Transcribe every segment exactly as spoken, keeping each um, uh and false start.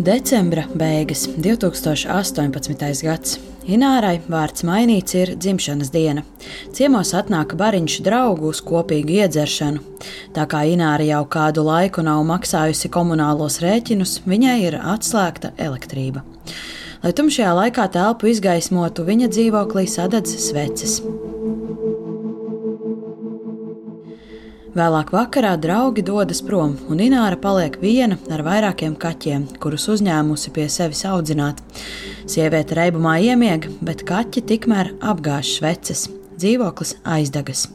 Decembra beigas, divs tūkstoš astoņpadsmitais gads. Inārai vārds mainīts ir dzimšanas diena. Ciemos atnāk bariņš draugu uz kopīgu iedzeršanu. Tā kā Ināra jau kādu laiku nav maksājusi komunālos rēķinus, viņai ir atslēgta elektrība. Lai tumšajā laikā telpu izgaismotu, viņa dzīvoklī sadedz sveces. Vēlāk vakarā draugi dodas prom, un Ināra paliek viena ar vairākiem kaķiem, kurus uzņēmusi pie sevis audzināt. Sieviete reibumā iemieg, bet kaķi tikmēr apgāž sveces. Dzīvoklis aizdegas.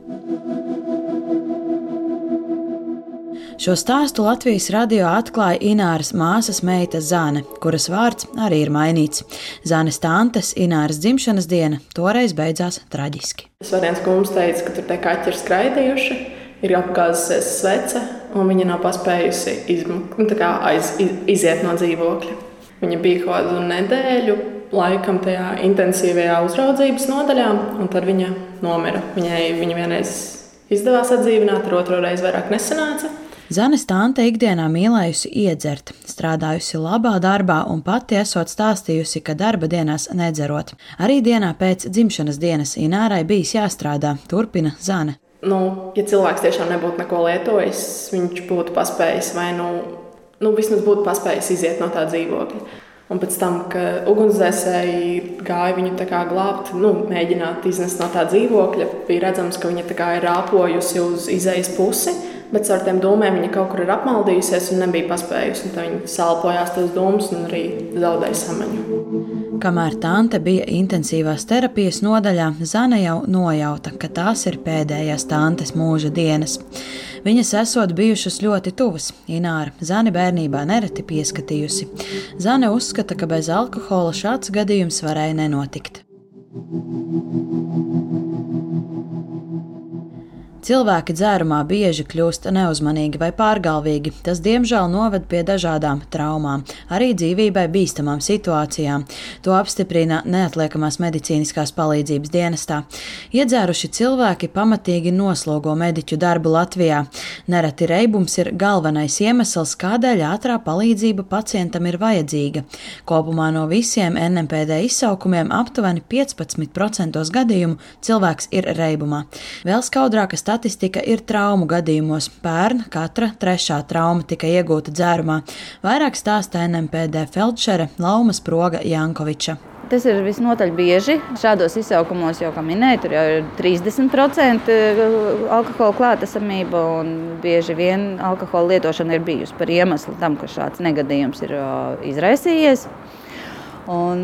Šo stāstu Latvijas radio atklāja Ināras māsas meita Zane, kuras vārds arī ir mainīts. Zanes tantes Ināras dzimšanas diena toreiz beidzās traģiski. Svariens kungs teica, ka tur tie kaķi ir skraidījuši. Ir apgāzusies svece, un viņa nav paspējusi izmukt, nu, tā kā aiz, iz, iziet no dzīvokļa. Viņa bija kaut kādu nedēļu laikam tajā intensīvajā uzraudzības nodaļā, un tad viņa nomira. Viņai viņa vienreiz izdevās atdzīvināt, ar otro reizi vairāk nesanāca. Zanes tante ikdienā mīlējusi iedzert, strādājusi labā darbā un pati esot stāstījusi, ka darba dienās nedzerot. Arī dienā pēc dzimšanas dienas Inārai bijis jāstrādā, turpina Zane. Nu, ja cilvēks tiešām nebūtu neko lietojis, viņš būtu paspējis vai nu, nu vismaz būtu paspējis iziet no tā dzīvokļa. Un pēc tam, kad ugunsdzēsēji gāja viņu tā kā glābt, nu, mēģināt iznest no tā dzīvokļa, bija redzams, ka viņa tā kā ir rāpojusi uz izejas pusi, bet ar tiem dūmiem viņa kaut kur ir apmaldījusies un nebija paspējusi. Un tad viņa salpojās tos dūmus un arī zaudēja samaņu. Kamēr tante bija intensīvās terapijas nodaļā, Zane jau nojauta, ka tās ir pēdējās tantes mūža dienas. Viņas esot bijušas ļoti tuvas. Ināra Zani bērnībā nereti pieskatījusi. Zane uzskata, ka bez alkohola šāds gadījums varēja nenotikt. Cilvēki dzērumā bieži kļūst neuzmanīgi vai pārgalvīgi. Tas, diemžēl, noved pie dažādām traumām, arī dzīvībai bīstamām situācijām. To apstiprina neatliekamās medicīniskās palīdzības dienestā. Iedzēruši cilvēki pamatīgi noslogo mediķu darbu Latvijā. Nereti reibums ir galvenais iemesls, kādēļ ātrā palīdzība pacientam ir vajadzīga. Kopumā no visiem N M P D izsaukumiem aptuveni piecpadsmit procenti gadījumu cilvēks ir reibumā. Vēl skaudrāka statistika ir traumu gadījumos. Pērn katra trešā trauma tika iegūta dzērumā. Vairāk stāsta N M P D feldšere Lauma Sproga Jankoviča. Tas ir visnotaļ bieži. Šādos izsaukumos jau, kā minēju, tur jau ir trīsdesmit procenti alkohola klātesamība, un bieži vien alkohola lietošana ir bijusi par iemeslu tam, ka šāds negadījums ir izraisījies. Un,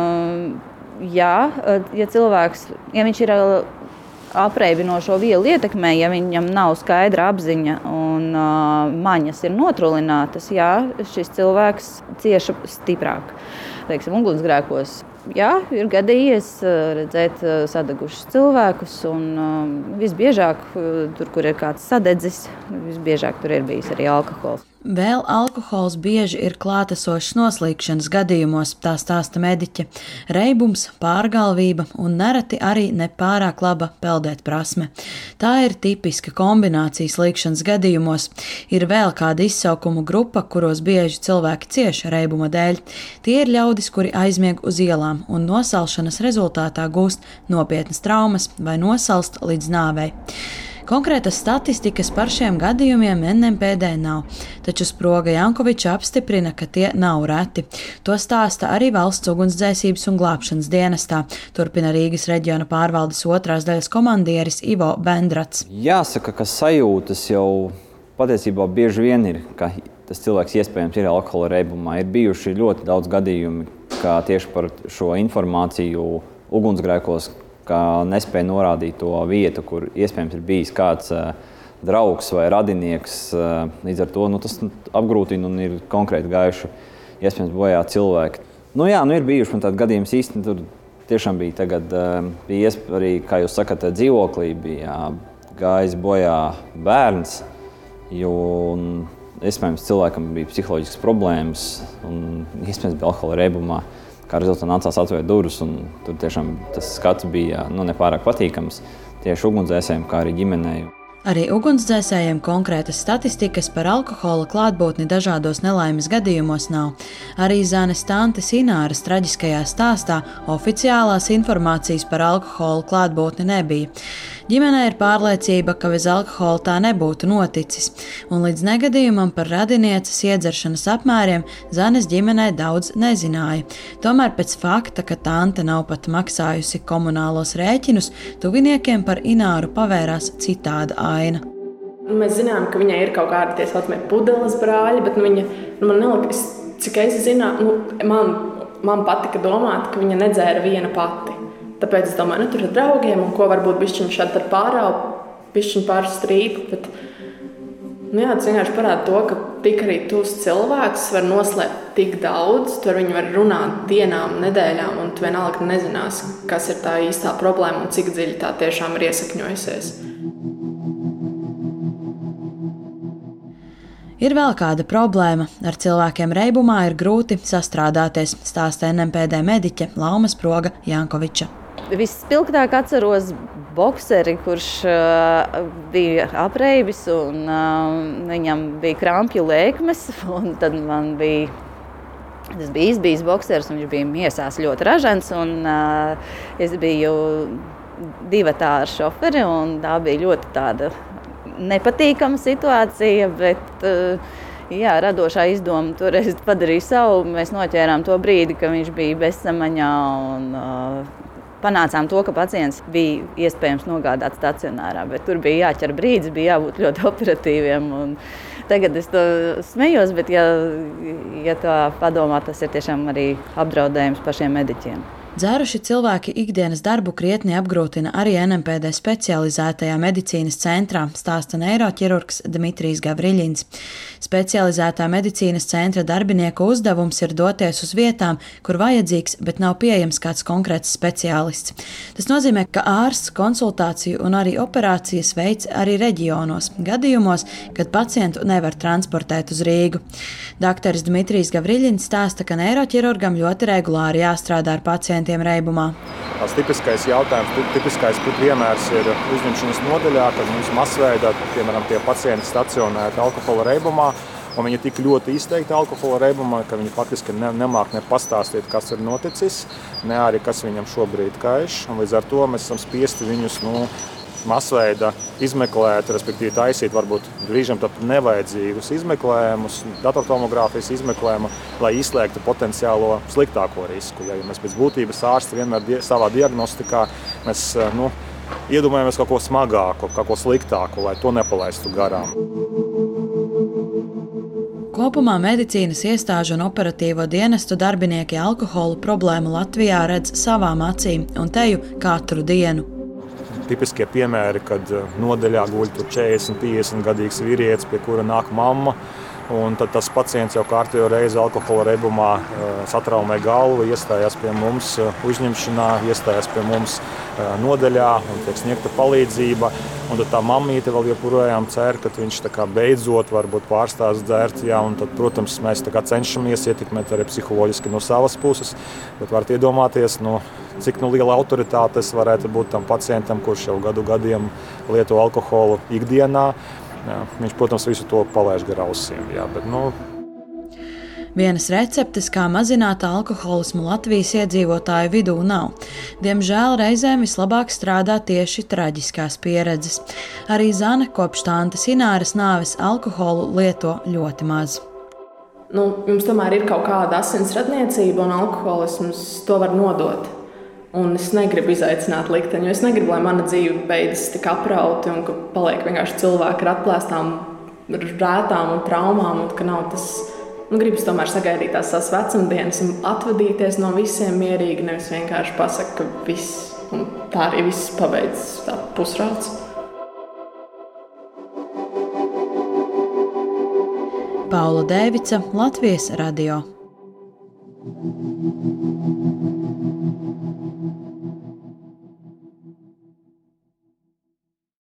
jā, ja cilvēks, ja viņš ir apreibinošo vielu ietekmē, ja viņam nav skaidra apziņa un uh, maņas ir notrulinātas, jā, šis cilvēks cieša stiprāk. Teiksim, ugunsgrēkos, jā, ir gadījies redzēt sadegušus cilvēkus, un uh, visbiežāk, tur, kur ir kāds sadedzis, visbiežāk tur ir bijis arī alkohols. Vēl alkohols bieži ir klātesošs noslīkšanas gadījumos, tā stāsta mediķe. Reibums, pārgalvība un nereti arī nepārāk laba peldēt prasme. Tā ir tipiska kombinācija slīkšanas gadījumos. Ir vēl kāda izsaukumu grupa, kuros bieži cilvēki cieši reibuma dēļ. Tie ir ļaudis, kuri aizmieg uz ielām un nosalšanas rezultātā gūst nopietnas traumas vai nosalst līdz nāvei. Konkrētas statistikas par šiem gadījumiem N M P D nav, taču Sproga Jankoviča apstiprina, ka tie nav reti. To stāsta arī Valsts ugunsdzēsības un glābšanas dienestā, turpina Rīgas reģiona pārvaldes otrās daļas komandieris Ivo Bendrats. Jāsaka, ka sajūtas jau patiesībā bieži vien ir, ka tas cilvēks iespējams ir alkohola reibumā. Ir bijuši ļoti daudz gadījumi, kā tieši par šo informāciju ugunsgrēkos, kā nespēja norādīt to vietu, kur iespējams ir bijis kāds uh, draugs vai radinieks. Uh, līdz ar to nu, tas apgrūtina un ir konkrēti gājuši iespējams bojā cilvēki. Nu jā, nu ir bijuši man tādi gadījums īsti, tur tiešām bija tagad, uh, bija arī, kā jūs sakat, dzīvoklī bija gājis bojā bērns, jo iespējams cilvēkam bija psiholoģiskas problēmas un iespējams bija alkohola reibumā. Kā rezultātā nācās atvērt durvis, un tur tiešām tas skats bija nu, nepārāk patīkams tieši ugunsdzēsējiem, kā arī ģimenei. Arī ugunsdzēsējiem konkrētas statistikas par alkohola klātbūtni dažādos nelaimes gadījumos nav. Arī Zanes tantes Ināras traģiskajā stāstā oficiālās informācijas par alkohola klātbūtni nebija. Ģimenē ir pārliecība, ka bez alkohola tā nebūtu noticis, un līdz negadījumam par radinieces iedzeršanas apmēriem Zanes ģimenē daudz nezināja. Tomēr pēc fakta, ka tante nav pat maksājusi komunālos rēķinus, tuviniekiem par Ināru pavērās citāda aina. Mēs zinām, ka viņai ir kaut kādi tie saucamie pudeles brāļi, bet viņa, nu, man nelika, cik es zināju, nu, man, man patika domāt, ka viņa nedzēra viena pati. Tāpēc es domāju, nu, tur ar draugiem, un ko varbūt bišķiņ šādi par pārāvu, bišķiņ pār strīpu, bet, nu jā, tas vienkārši parāda to, ka tik arī tūs cilvēks var noslēpt tik daudz, tu ar viņu var runāt dienām, nedēļām, un tu vienalga nezinās, kas ir tā īstā problēma un cik dziļi tā tiešām ir iesakņojusies. Ir vēl kāda problēma. Ar cilvēkiem reibumā ir grūti sastrādāties, stāsta en em pē dē mediķe Lauma Sproga Jankoviča. Vispilgtāk atceros bokseri, kurš uh, bija apreibis un uh, viņam bija krampju lēkmes. Un tad man bija, tas bija izbijis boksers, un viņš bija miesās ļoti ražants. Un, uh, es biju divatā ar šoferi, un tā bija ļoti tāda nepatīkama situācija, bet jā, radošā izdoma toreiz padarīja savu. Mēs noķērām to brīdi, ka viņš bija bezsamaņā un uh, panācām to, ka pacients bija iespējams nogādāts stacionārā, bet tur bija jāķer brīdis, bija jābūt ļoti operatīviem. Un tagad es to smejos, bet ja, ja tā padomā, tas ir tiešām arī apdraudējums pašiem mediķiem. Dzēruši cilvēki ikdienas darbu krietni apgrūtina arī en em pē dē specializētajā medicīnas centrā, stāsta neiroķirurgs Dmitrijs Gavriļins. Specializētā medicīnas centra darbinieku uzdevums ir doties uz vietām, kur vajadzīgs, bet nav pieejams kāds konkrēts speciālists. Tas nozīmē, ka ārsts konsultāciju un arī operācijas veids arī reģionos, gadījumos, kad pacientu nevar transportēt uz Rīgu. Dakteris Dmitrijs Gavriļins stāsta, ka neiroķirurgam ļoti regulāri jāstrādā ar pacientiem reibumā. Tas tipiskais jautājums, tipiskais piemērs ir uzņemšanas nodaļā, kad mums masveidā, piemēram, tie pacienti stacionēti alkohola reibumā, un viņi tik ļoti izteikti alkohola reibumā, ka viņi faktiski ne, nemāk ne pastāstīt, kas ir noticis, ne arī kas viņam šobrīd kaiš, un līdz ar to mēs esam spiesti viņus, nu, masveida izmeklēt, respektīvi taisīt varbūt brīžam tad nevajadzīgus izmeklējumus, datortomogrāfijas izmeklējumu, lai izslēgtu potenciālo sliktāko risku. Ja mēs pēc būtības ārsti vienmēr die, savā diagnostikā mēs, nu, iedomājamies kaut ko smagāku, kaut ko sliktāku, lai to nepalaistu garām. Kopumā medicīnas iestāžu un operatīvo dienestu darbinieki alkoholu problēmu Latvijā redz savām acīm un teju katru dienu. Tipiskie piemēri, kad nodaļā guļ četrdesmit, piecdesmit gadīgs vīrietis, pie kura nāk mamma, un tad tas pacients jau kārtējo reizi alkohola reibumā satraumē galvu, iestājās pie mums uzņemšanā, iestājās pie mums nodaļā un tiek sniegta palīdzība. Un tad tā mammīte vēl joprojām cer, ka viņš tā kā beidzot varbūt pārstās dzert. Jā, un tad, protams, mēs tā kā cenšamies ietekmēt arī psiholoģiski no savas puses, bet varat iedomāties, nu, cik nu liela autoritāte varētu būt tam pacientam, kurš jau gadu gadiem lieto alkoholu ikdienā. Jā, viņš, protams, visu to palaiž gar ausīm. Jā, bet, nu... Vienas receptes, kā mazināt alkoholismu Latvijas iedzīvotāju vidū, nav. Diemžēl reizēm vislabāk strādā tieši traģiskās pieredzes. Arī Zane kopš tantes Ināras nāves alkoholu lieto ļoti maz. Nu, jums tomēr ir kaut kāda asins radniecība, un alkoholisms to var nodot. Un es negribu izaicināt likteni, jo es negribu, lai mana dzīve beidzas tik aprauti un ka paliek vienkārši cilvēki ar atplēstām rētām un traumām, un ka nav tas... Nu, gribas tomēr sagaidīt tās savas vecumdienas un atvadīties no visiem mierīgi, nevis vienkārši pasaka, ka viss, un tā arī viss pabeidzas tā pusrauts. Paula Dēvica, Latvijas radio.